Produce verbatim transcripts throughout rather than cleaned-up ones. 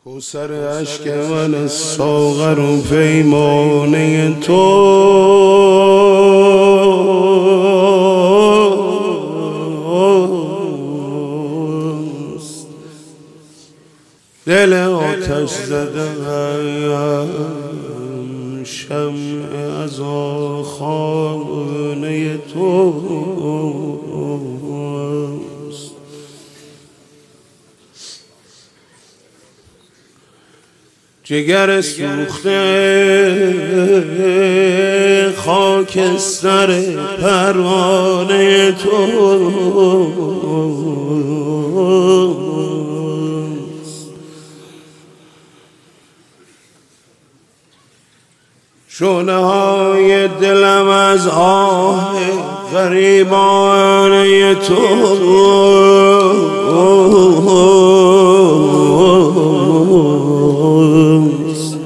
کوثر اشک من ساغر و پیمانه تو دل آتش زدم شمع از خانه توست. جگر سوخته خاکستر پروانه توست. شعله های دلم از آه غریبانه توست.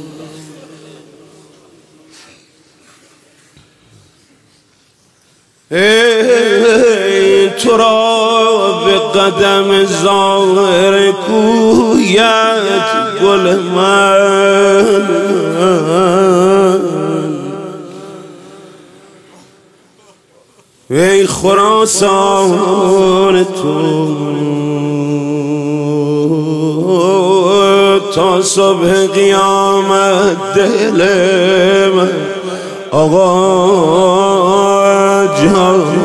ای تو را به قدم ظاهر کویت گل من ای خراسان تو تا صبح قیامت دل من آقا جان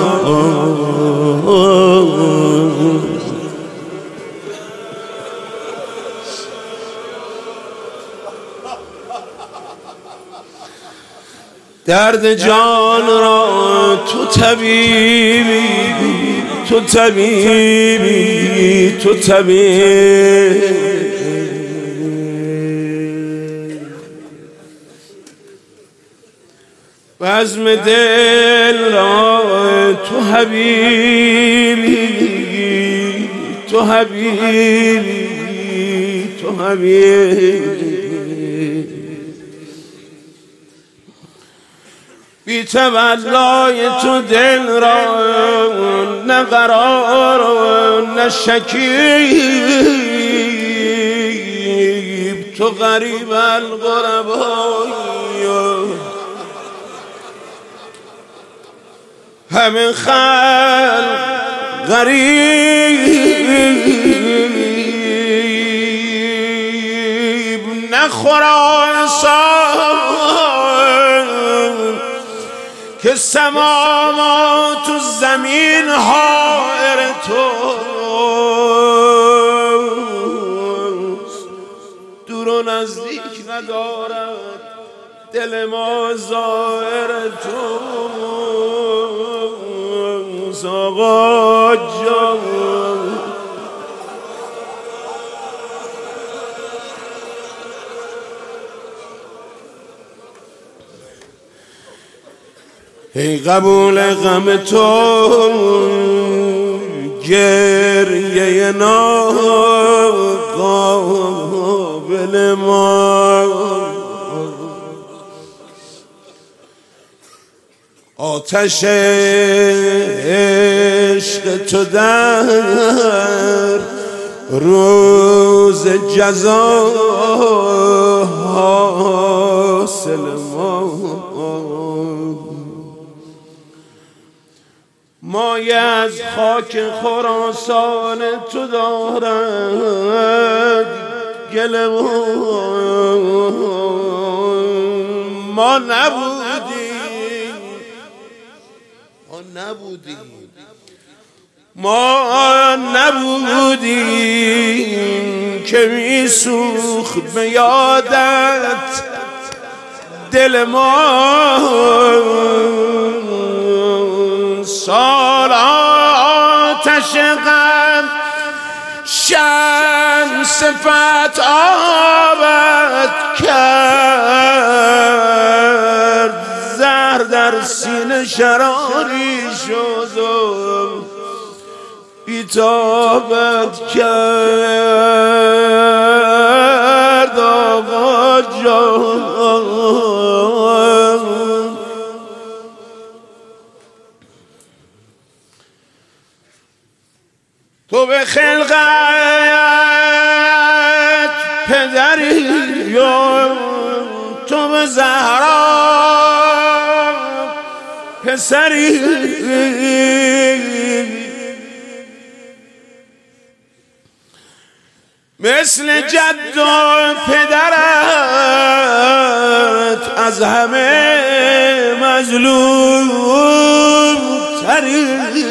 درد جان را تو طبیبی تو طبیبی تو طبیبی بزم دل را تو حبیبی تو حبیبی تو حبیبی بی تولای تو دل را نه قرار و نه شکیب تو غریب الغربای همه خلق غریب نه خراسان که سماوات تو زمین حائر توست. دور و نزدیک ندارد دل ما ظاهر توست آقا جان. ای قبول غم تو گریه ناقابل ما آتش عشق تو در روز جزا حاصل ما مایه از خاک خراسان تو دارد گل ما نبودیم ما نبودیم ما نبودیم که می سوخت به یادت دل ما سال آتش غم شمس فتح آبد کرد زهر در سینه شراری شد و بیتابت کرد آقا جان. تو به خلقت پدری یا تو به زهرا پسری مثل جد و پدرت از همه مظلوم تری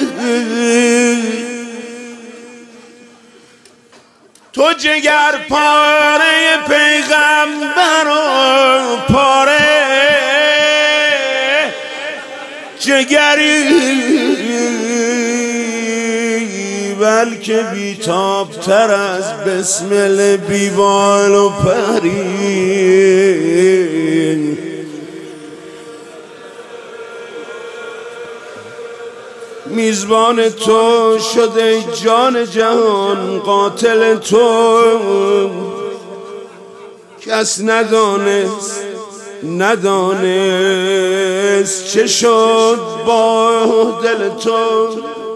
تو جگر پاره پیغمبر و پاره جگری بلکه بیتاب تر از بسمل بیبال و پری میزبان تو شده جان جهان قاتل تو کس ندانست ندانست چه شد با دل تو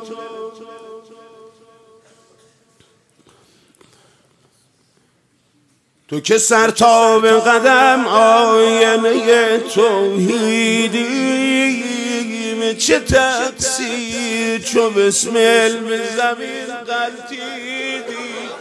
تو که سر تا به قدم آینه توحیدی چه تقصیر چو بسمل به زمین غلطیدی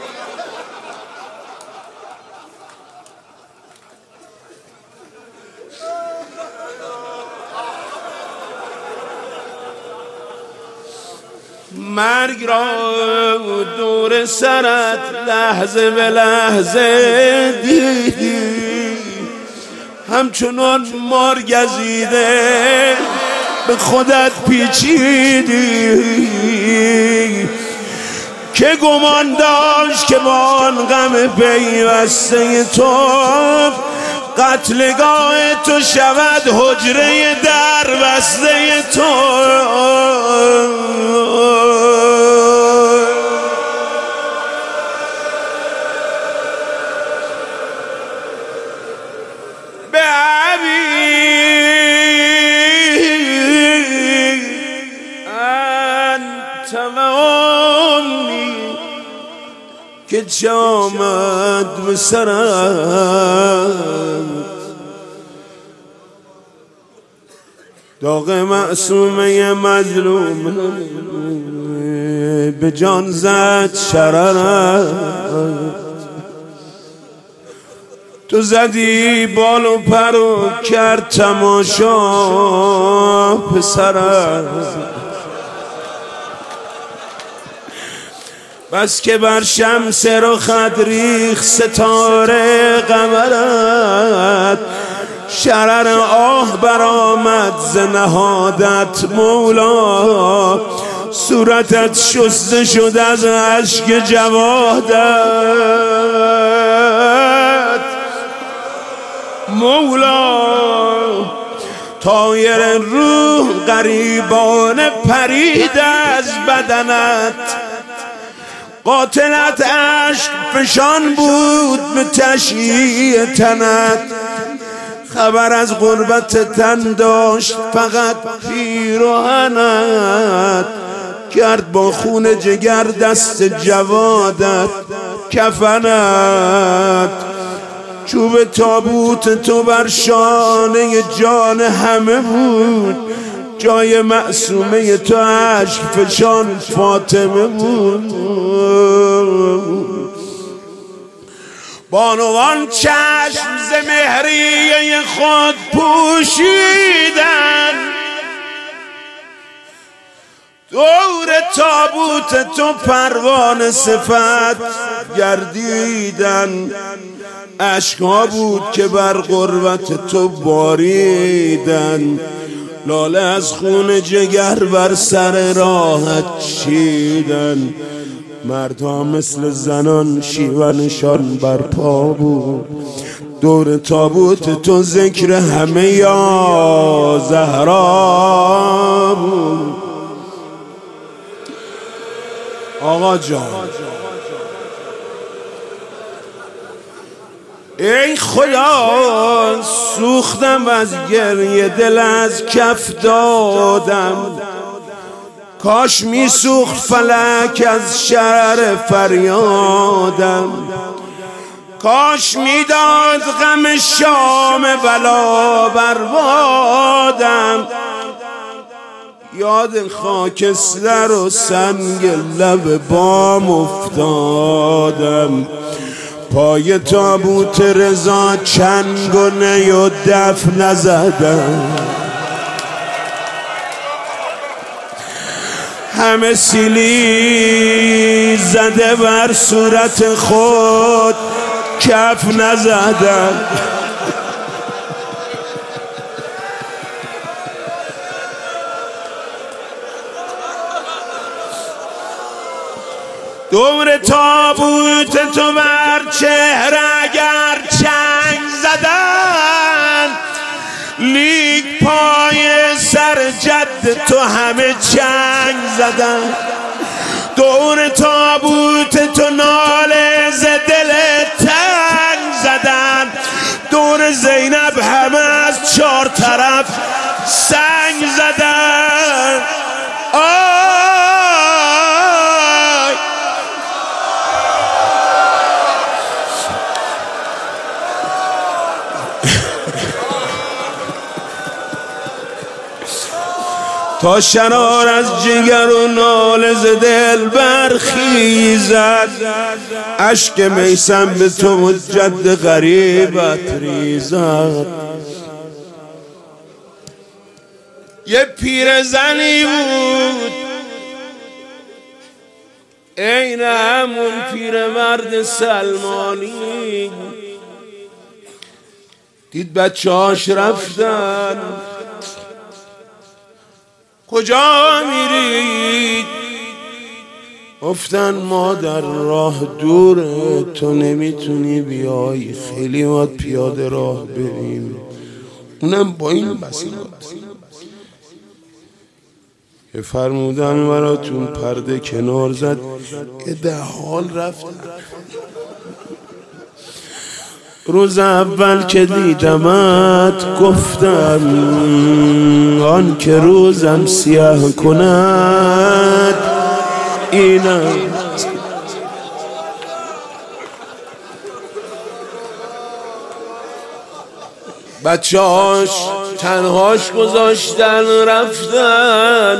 مرگ را دور سرت لحظه به لحظه دیدی همچنان مار گزیده به خودت پیچیدی که گمان داشت که با آن غم پیوسته تو قتلگاه تو شود حجره در بسته تو به که چه آمد به سرت داغ معصومه مظلوم به جان زد شررت تو زدی بال و پر و کرد تماشا پسرت بس که بر شمس رخت ریخت ستاره قمرت شرر آه برآمد ز نهادت مولا صورتت شسته شد از اشک جوادت مولا طایر روح غریبانه پرید از بدنت قاتلت عشق فشان بود به تشییع تنت خبر از غربت تن داشت فقط پیراهنت کرد با خون جگر دست جوادت کفنت چوب تابوت تو بر شانه جان همه بود جای معصومه تو عشق فشان فاطمه بود بانوان چشم ز مهریه خود پوشیدن دور تابوت تو پروانه صفت گردیدن اشکها بود که بر غربت تو باریدن لاله از خون جگر بر سر راحت چیدن مردها مثل زنان شیونشان بر پا بود دور تابوت تو ذکر همه یا زهرا بود آقا جان ای خدا سوختم از گریه دل از کف دادم کاش می سوخت فلک از شرر فریادم کاش میداد غم شام بلا بربادم، یاد خاکستر و سنگ لب بام افتادم. پای تابوت رضا چنگ و نی و دف نزدم، همه سیلی زده بر صورت خود کف نزدم. دور تابوت تو بر چهره اگر چنگ زدن، لیک پای سر جد تو همه چنگ زدن. دور تابوت تو ناله ز دل تنگ زدن، دور زینب همه از چار طرف سنگ زدن. آی تا شرار از جگر و ناله ز دل برخیزد، اشک میسم به تو و جد غریبت ریزد. یه پیرزنی بود عین همون پیرمرد سلمانی، دید بچه هاش رفتن، کجا میرید؟ گفتن ما در راه دوره، تو نمیتونی بیای، خیلی باید پیاده راه بریم، اونم با این بسیط. که فرمودن براتون پرده کنار زد، یه ده حال رفتن. روز اول که دیدمت گفتم آن که روزم سیاه کند اینم. بچه هاش تنهاش گذاشتن رفتن،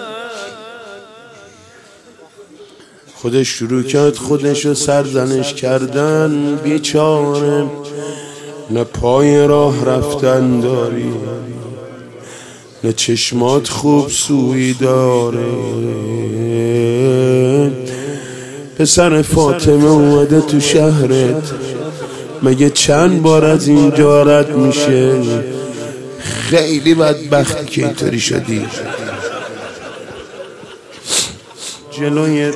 خودش شروع کرد خودشو سرزنش کردن. بیچاره نه پای راه رفتن داری، نه چشمات خوب سویی داره. پسر فاطمه اومده تو شهرت، مگه چند بار از اینجا رد میشه؟ خیلی بدبختی که اینطوری شدی. جلوی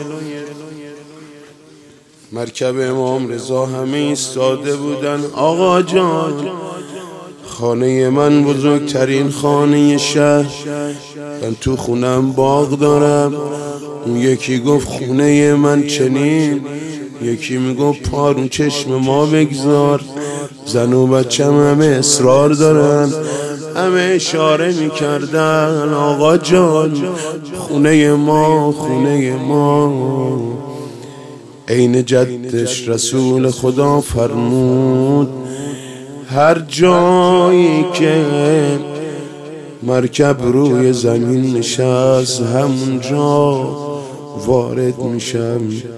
مرکب امام رضا همه ایستاده بودن. آقا جان، خانه من بزرگترین خانه شهر، من تو خونم باغ دارم. اون یکی گفت خونه من چنین، یکی میگفت پارون چشم ما بگذار. زن و بچم همه اصرار دارن، همه اشاره میکردن آقا جان خونه ما خونه ما. عین جدش رسول خدا فرمود هر جایی که مرکب روی زمین نشست همونجا وارد میشم.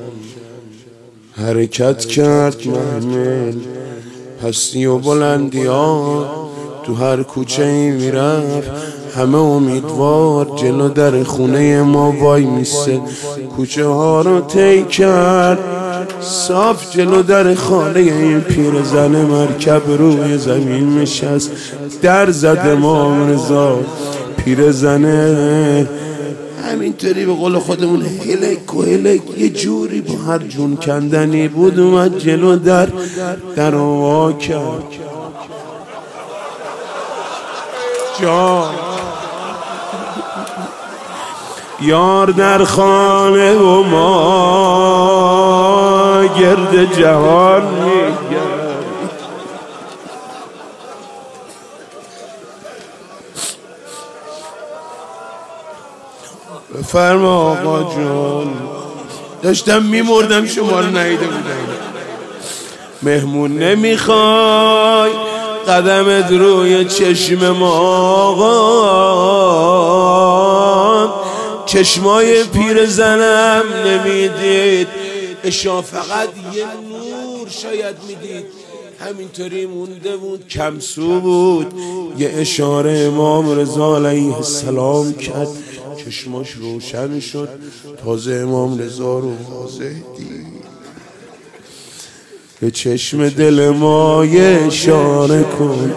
حرکت کرد محمل، پستی و بلندی ها تو هر کوچه ای میرفت، همه امیدوار جلو در خونه ما وای میسته. کوچه ها رو طی کرد، صاف جلو در خانه این پیرزن مرکب روی زمین نشست. در زد امام رضا، پیرزنه همینطوری به قول خودمون هلک و هلک یه جوری با هر جون کندنی بود اومد جلو در در وا کرد. جان یار در خانه و ما گرد جهان میگرد. بفرما آقا جان. داشتم میمردم شما رو ندیده بودم. مهمون نمیخوای قدمت روی چشم ما، چشمای پیر زنم نمیدید، اشا فقط یه نور شاید میدید، همینطوری مونده بود، کمسو بود. یه اشاره امام رضا علیه السلام کرد، چشماش روشن شد، تازه امام رضا رو واضح دید. به چشم دل ما یه اشاره کن،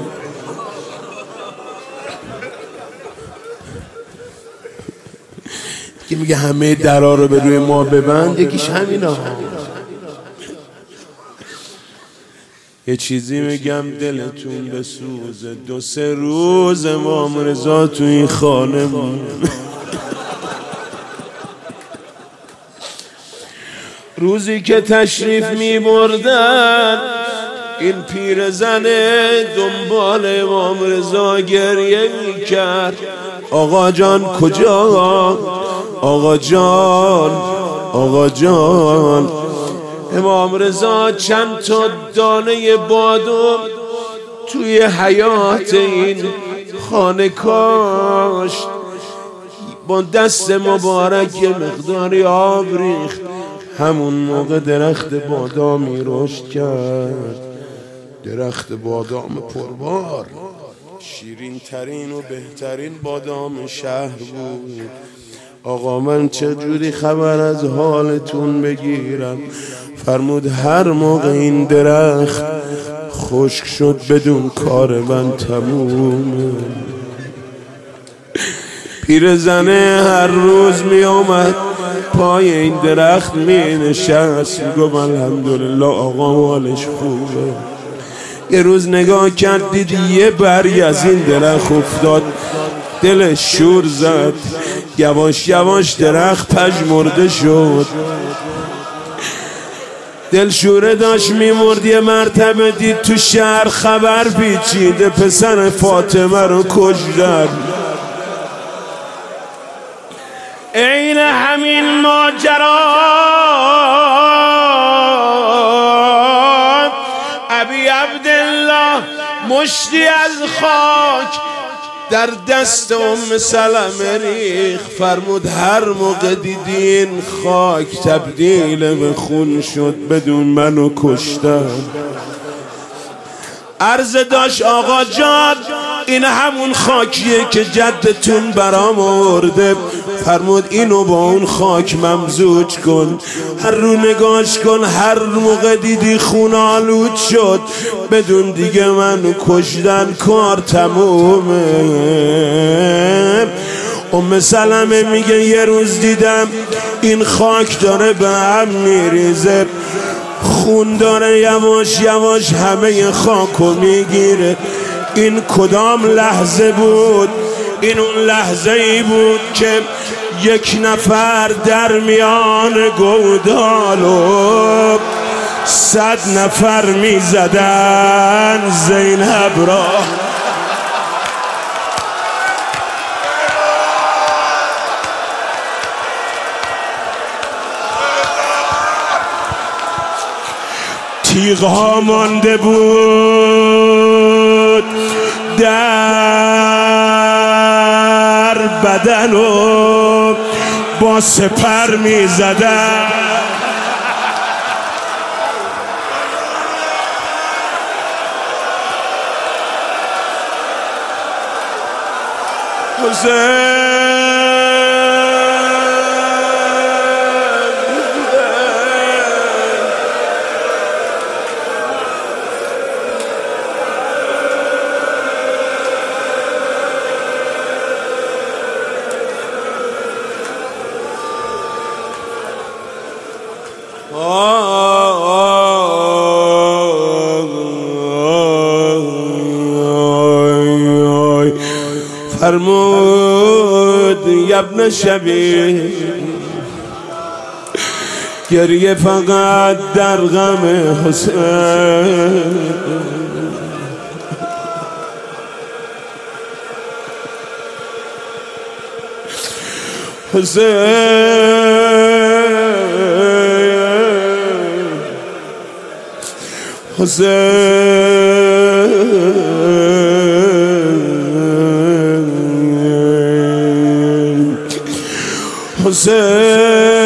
که میگه همه درا رو به روی ما ببند، یکیش همینا. یه چیزی میگم دلتون بسوزه، دو سه روز امام رضا تو این خانه بود. روزی که تشریف می بردن این پیرزن دنبال امام رضا گریه می کرد. آقا جان کجا؟ آقا جان، آقا جان. امام رضا چند تا دانه بادم توی حیات این خانه کاشت، با دست مبارک مقداری آب ریخت. همون موقع درخت بادامی رشد کرد، درخت بادام پربار، شیرین ترین و بهترین بادام شهر بود. آقا من چجوری خبر از حالتون بگیرم؟ فرمود هر موقع این درخت خشک شد بدون کار من تمومه. پیرزنه هر روز می آمد پای این درخت می نشست، می گفت الحمدلله آقا حالش خوبه. یه روز نگاه کرد دید یه بری از این درخت افتاد، دلش شور زد، یواش یواش درخت پژمرده شد. دل شوره داشت میمرد. یه مرتبه دید تو شهر خبر پیچیده، پسر فاطمه رو کشتن. عین همین ماجرا ابی عبدالله مشتی از خاک در دست ام سلمه ریخ. فرمود هر موقع دیدین خاک تبدیل به خون شد بدون منو کشتن. عرض داشت آقا جان این همون خاکیه که جدتون برام آورده. فرمود اینو با اون خاک ممزوج کن، هر رو نگاش کن، هر موقع دیدی خون آلود شد بدون دیگه منو کشتن، کار تمومه. ام سلمه میگه یه روز دیدم این خاک داره به هم میریزه، خون داره یواش یواش همه خاکو میگیره. این کدام لحظه بود؟ این اون لحظه ای بود که یک نفر در میان گودالو صد نفر میزدن زینب را. تیغ ها مانده بود در بدن و با سپر می زدن. حسین فرمود یبن شبیه گریه فقط در غم حسین. حسین حسین حسین